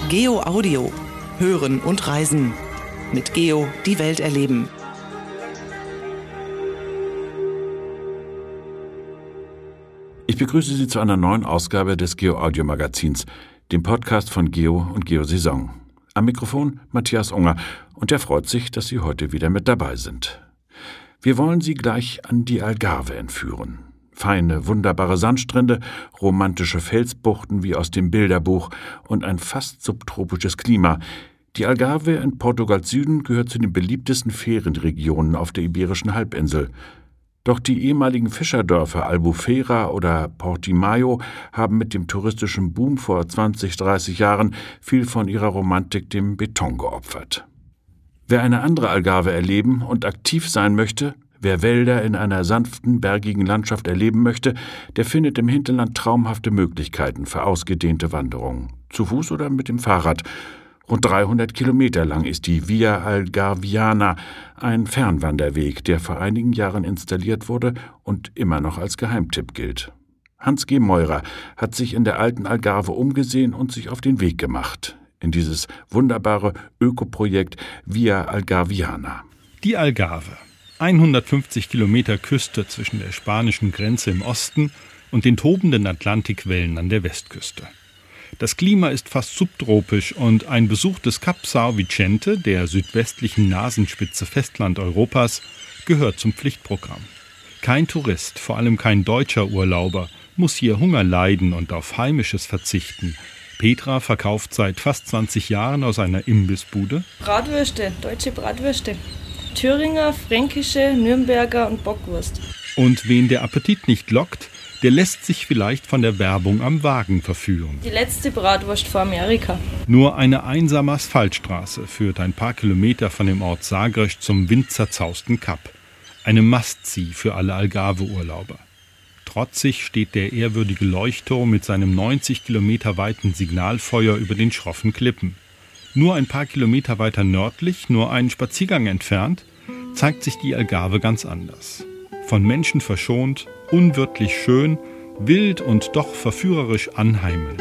Geo Audio. Hören und reisen. Mit Geo die Welt erleben. Ich begrüße Sie zu einer neuen Ausgabe des Geo Audio Magazins, dem Podcast von Geo und Geo Saison. Am Mikrofon Matthias Unger, und er freut sich, dass Sie heute wieder mit dabei sind. Wir wollen Sie gleich an die Algarve entführen. Feine, wunderbare Sandstrände, romantische Felsbuchten wie aus dem Bilderbuch und ein fast subtropisches Klima. Die Algarve in Portugals Süden gehört zu den beliebtesten Ferienregionen auf der Iberischen Halbinsel. Doch die ehemaligen Fischerdörfer Albufeira oder Portimao haben mit dem touristischen Boom vor 20, 30 Jahren viel von ihrer Romantik dem Beton geopfert. Wer eine andere Algarve erleben und aktiv sein möchte, wer Wälder in einer sanften, bergigen Landschaft erleben möchte, der findet im Hinterland traumhafte Möglichkeiten für ausgedehnte Wanderungen, zu Fuß oder mit dem Fahrrad. Rund 300 Kilometer lang ist die Via Algarviana, ein Fernwanderweg, der vor einigen Jahren installiert wurde und immer noch als Geheimtipp gilt. Hans G. Meurer hat sich in der alten Algarve umgesehen und sich auf den Weg gemacht, in dieses wunderbare Ökoprojekt Via Algarviana. Die Algarve. 150 Kilometer Küste zwischen der spanischen Grenze im Osten und den tobenden Atlantikwellen an der Westküste. Das Klima ist fast subtropisch und ein Besuch des Kap São Vicente, der südwestlichen Nasenspitze Festlandeuropas, gehört zum Pflichtprogramm. Kein Tourist, vor allem kein deutscher Urlauber, muss hier Hunger leiden und auf Heimisches verzichten. Petra verkauft seit fast 20 Jahren aus einer Imbissbude Bratwürste, deutsche Bratwürste. Thüringer, fränkische, Nürnberger und Bockwurst. Und wen der Appetit nicht lockt, der lässt sich vielleicht von der Werbung am Wagen verführen. Die letzte Bratwurst vor Amerika. Nur eine einsame Asphaltstraße führt ein paar Kilometer von dem Ort Sagres zum windzerzausten Kap. Eine Must-See für alle Algarve-Urlauber. Trotzig steht der ehrwürdige Leuchtturm mit seinem 90 Kilometer weiten Signalfeuer über den schroffen Klippen. Nur ein paar Kilometer weiter nördlich, nur einen Spaziergang entfernt, zeigt sich die Algarve ganz anders. Von Menschen verschont, unwirtlich schön, wild und doch verführerisch anheimelnd.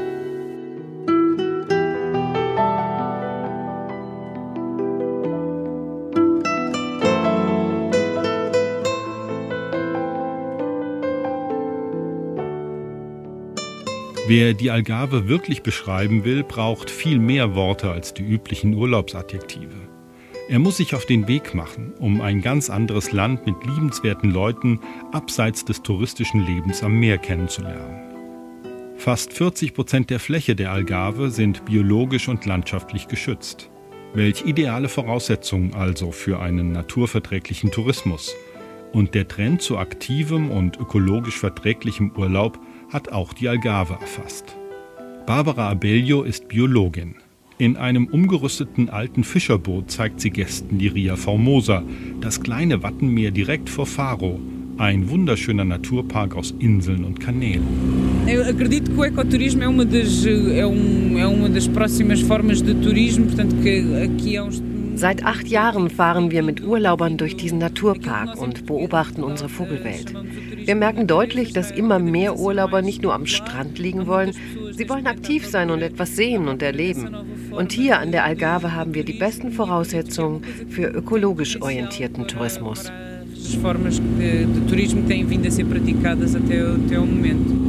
Wer die Algarve wirklich beschreiben will, braucht viel mehr Worte als die üblichen Urlaubsadjektive. Er muss sich auf den Weg machen, um ein ganz anderes Land mit liebenswerten Leuten abseits des touristischen Lebens am Meer kennenzulernen. Fast 40% der Fläche der Algarve sind biologisch und landschaftlich geschützt. Welch ideale Voraussetzungen also für einen naturverträglichen Tourismus. Und der Trend zu aktivem und ökologisch verträglichem Urlaub hat auch die Algarve erfasst. Barbara Abellio ist Biologin. In einem umgerüsteten alten Fischerboot zeigt sie Gästen die Ria Formosa, das kleine Wattenmeer direkt vor Faro, ein wunderschöner Naturpark aus Inseln und Kanälen. Eu acredito que o ecoturismo é uma das próximas formas de turismo, portanto que aqui há uns. Seit 8 Jahren fahren wir mit Urlaubern durch diesen Naturpark und beobachten unsere Vogelwelt. Wir merken deutlich, dass immer mehr Urlauber nicht nur am Strand liegen wollen, sie wollen aktiv sein und etwas sehen und erleben. Und hier an der Algarve haben wir die besten Voraussetzungen für ökologisch orientierten Tourismus. As formas de turismo têm vindo a ser praticadas até o momento.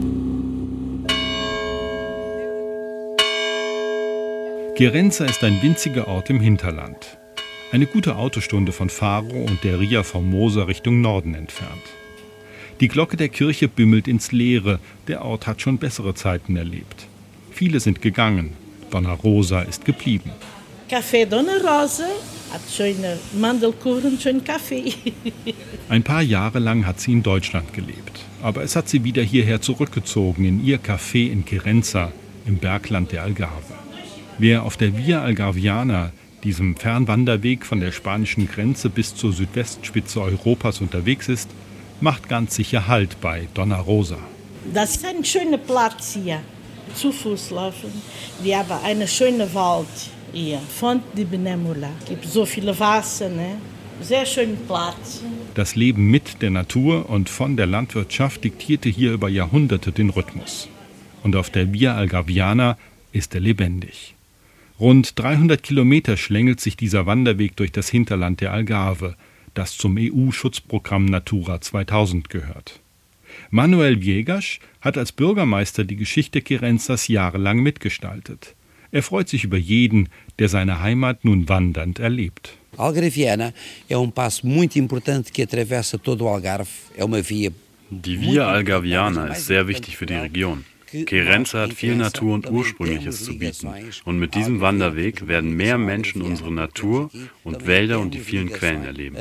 Querença ist ein winziger Ort im Hinterland. Eine gute Autostunde von Faro und der Ria Formosa Richtung Norden entfernt. Die Glocke der Kirche bimmelt ins Leere, der Ort hat schon bessere Zeiten erlebt. Viele sind gegangen, Dona Rosa ist geblieben. Café Dona Rosa hat schöne Mandelkuchen, schönen Kaffee. Ein paar Jahre lang hat sie in Deutschland gelebt, aber es hat sie wieder hierher zurückgezogen, in ihr Café in Querença, im Bergland der Algarve. Wer auf der Via Algarviana, diesem Fernwanderweg von der spanischen Grenze bis zur Südwestspitze Europas unterwegs ist, macht ganz sicher Halt bei Dona Rosa. Das ist ein schöner Platz hier, zu Fuß laufen. Wir haben einen schönen Wald hier, Fonte de Benémola. Es gibt so viele Wasser, ne? Sehr schönen Platz. Das Leben mit der Natur und von der Landwirtschaft diktierte hier über Jahrhunderte den Rhythmus. Und auf der Via Algarviana ist er lebendig. Rund 300 Kilometer schlängelt sich dieser Wanderweg durch das Hinterland der Algarve, das zum EU-Schutzprogramm Natura 2000 gehört. Manuel Viegas hat als Bürgermeister die Geschichte Querenzas jahrelang mitgestaltet. Er freut sich über jeden, der seine Heimat nun wandernd erlebt. Algarviana é passo muito importante que atravessa todo o Algarve. É uma via. Die Via Algarviana ist sehr wichtig für die Region. Querenza hat viel Natur und Ursprüngliches zu bieten. Und mit diesem Wanderweg werden mehr Menschen unsere Natur und Wälder und die vielen Quellen erleben.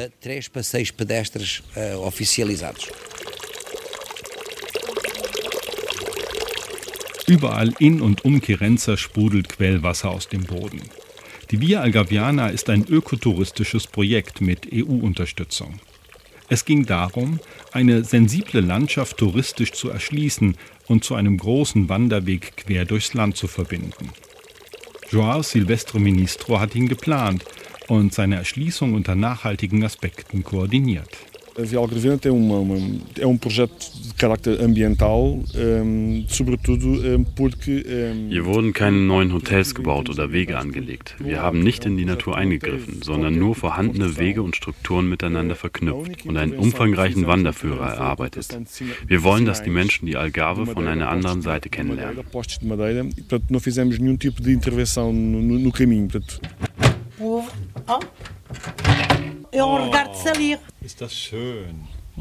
Überall in und um Querenza sprudelt Quellwasser aus dem Boden. Die Via Algarviana ist ein ökotouristisches Projekt mit EU-Unterstützung. Es ging darum, eine sensible Landschaft touristisch zu erschließen und zu einem großen Wanderweg quer durchs Land zu verbinden. João Silvestre Ministro hat ihn geplant und seine Erschließung unter nachhaltigen Aspekten koordiniert. A Via Algarviana é projeto de caráter ambiental, sobretudo porque... Hier wurden keine neuen Hotels gebaut oder Wege angelegt. Wir haben nicht in die Natur eingegriffen, sondern nur vorhandene Wege und Strukturen miteinander verknüpft und einen umfangreichen Wanderführer erarbeitet. Wir wollen, dass die Menschen die Algarve von einer anderen Seite kennenlernen. Não fizemos nenhum tipo de intervenção no caminho. Ist das schön.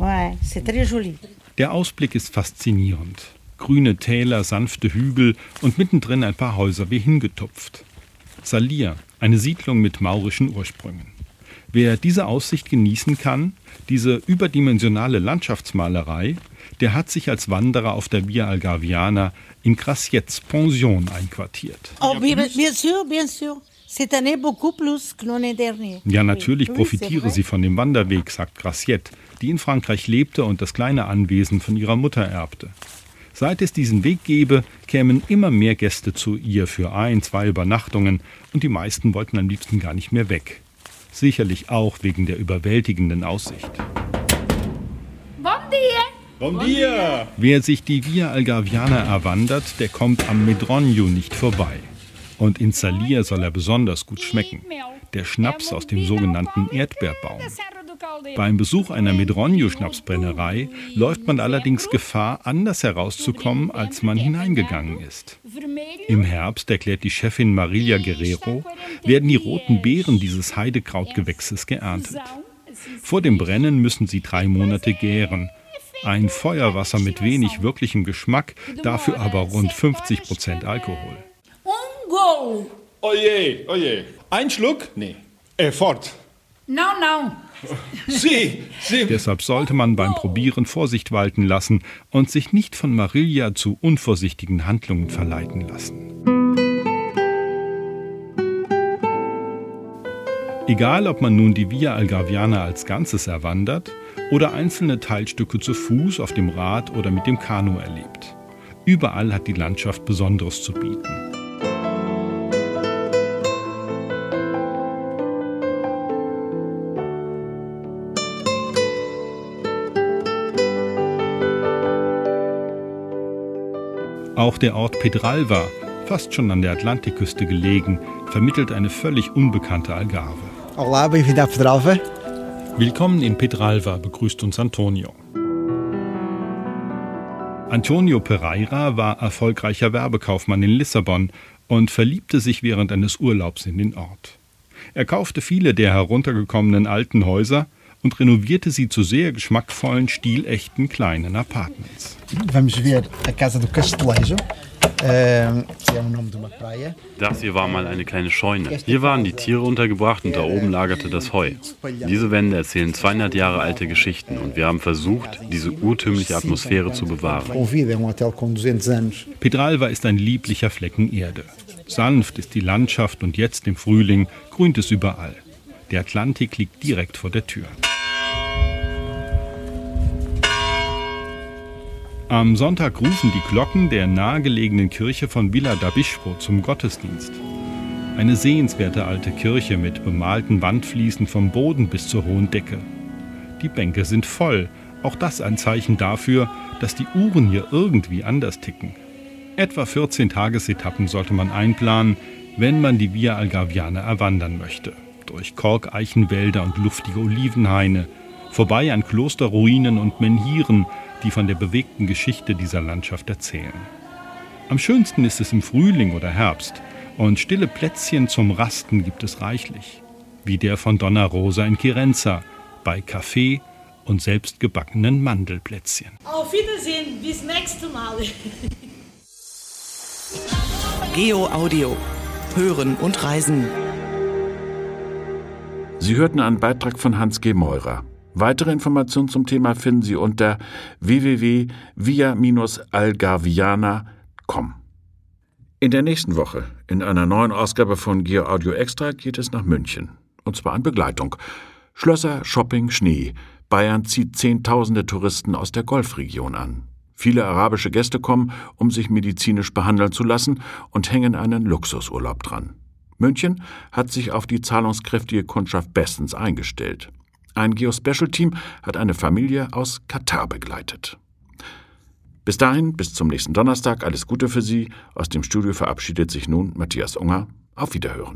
Der Ausblick ist faszinierend. Grüne Täler, sanfte Hügel und mittendrin ein paar Häuser wie hingetupft. Salir, eine Siedlung mit maurischen Ursprüngen. Wer diese Aussicht genießen kann, diese überdimensionale Landschaftsmalerei, der hat sich als Wanderer auf der Via Algarviana in Graciets Pension einquartiert. Oh, bien sûr, bien sûr. Ja, natürlich profitiere sie von dem Wanderweg, sagt Graciet, die in Frankreich lebte und das kleine Anwesen von ihrer Mutter erbte. Seit es diesen Weg gäbe, kämen immer mehr Gäste zu ihr für 1-2 Übernachtungen und die meisten wollten am liebsten gar nicht mehr weg. Sicherlich auch wegen der überwältigenden Aussicht. Bom dia! Bom dia! Wer sich die Via Algarviana erwandert, der kommt am Medronho nicht vorbei. Und in Salir soll er besonders gut schmecken. Der Schnaps aus dem sogenannten Erdbeerbaum. Beim Besuch einer Medronho-Schnapsbrennerei läuft man allerdings Gefahr, anders herauszukommen, als man hineingegangen ist. Im Herbst, erklärt die Chefin Marilia Guerrero, werden die roten Beeren dieses Heidekrautgewächses geerntet. Vor dem Brennen müssen sie 3 Monate gären. Ein Feuerwasser mit wenig wirklichem Geschmack, dafür aber rund 50% Alkohol. Oje, oje. Ein Schluck? Nee. Fort. No, no. Sie. Deshalb sollte man beim Probieren Vorsicht walten lassen und sich nicht von Marilia zu unvorsichtigen Handlungen verleiten lassen. Egal, ob man nun die Via Algarviana als Ganzes erwandert oder einzelne Teilstücke zu Fuß, auf dem Rad oder mit dem Kanu erlebt. Überall hat die Landschaft Besonderes zu bieten. Auch der Ort Pedralva, fast schon an der Atlantikküste gelegen, vermittelt eine völlig unbekannte Algarve. Olá, bem-vindo a Pedralva. Willkommen in Pedralva, begrüßt uns Antonio. Antonio Pereira war erfolgreicher Werbekaufmann in Lissabon und verliebte sich während eines Urlaubs in den Ort. Er kaufte viele der heruntergekommenen alten Häuser und renovierte sie zu sehr geschmackvollen, stilechten kleinen Apartments. Vamos ver a Casa do Castelejo. Das hier war mal eine kleine Scheune. Hier waren die Tiere untergebracht und da oben lagerte das Heu. Diese Wände erzählen 200 Jahre alte Geschichten und wir haben versucht, diese urtümliche Atmosphäre zu bewahren. Pedralva ist ein lieblicher Flecken Erde. Sanft ist die Landschaft und jetzt im Frühling grünt es überall. Der Atlantik liegt direkt vor der Tür. Am Sonntag rufen die Glocken der nahegelegenen Kirche von Vila da Bispo zum Gottesdienst. Eine sehenswerte alte Kirche mit bemalten Wandfliesen vom Boden bis zur hohen Decke. Die Bänke sind voll, auch das ein Zeichen dafür, dass die Uhren hier irgendwie anders ticken. Etwa 14 Tagesetappen sollte man einplanen, wenn man die Via Algarviana erwandern möchte. Durch Korkeichenwälder und luftige Olivenhaine, vorbei an Klosterruinen und Menhiren, die von der bewegten Geschichte dieser Landschaft erzählen. Am schönsten ist es im Frühling oder Herbst und stille Plätzchen zum Rasten gibt es reichlich, wie der von Donna Rosa in Chirenza, bei Kaffee und selbstgebackenen Mandelplätzchen. Auf Wiedersehen, bis nächstes Mal. Geo Audio. Hören und Reisen. Sie hörten einen Beitrag von Hans G. Meurer. Weitere Informationen zum Thema finden Sie unter www.via-algarviana.com. In der nächsten Woche, in einer neuen Ausgabe von Geo Audio Extra, geht es nach München. Und zwar in Begleitung. Schlösser, Shopping, Schnee. Bayern zieht Zehntausende Touristen aus der Golfregion an. Viele arabische Gäste kommen, um sich medizinisch behandeln zu lassen und hängen einen Luxusurlaub dran. München hat sich auf die zahlungskräftige Kundschaft bestens eingestellt. Ein Geo-Special-Team hat eine Familie aus Katar begleitet. Bis dahin, bis zum nächsten Donnerstag, alles Gute für Sie. Aus dem Studio verabschiedet sich nun Matthias Unger. Auf Wiederhören.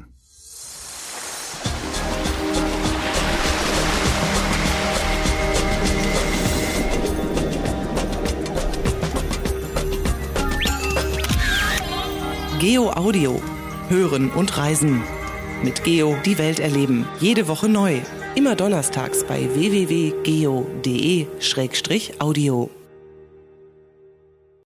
Geo Audio. Hören und Reisen. Mit Geo die Welt erleben. Jede Woche neu. Immer donnerstags bei www.geo.de/audio.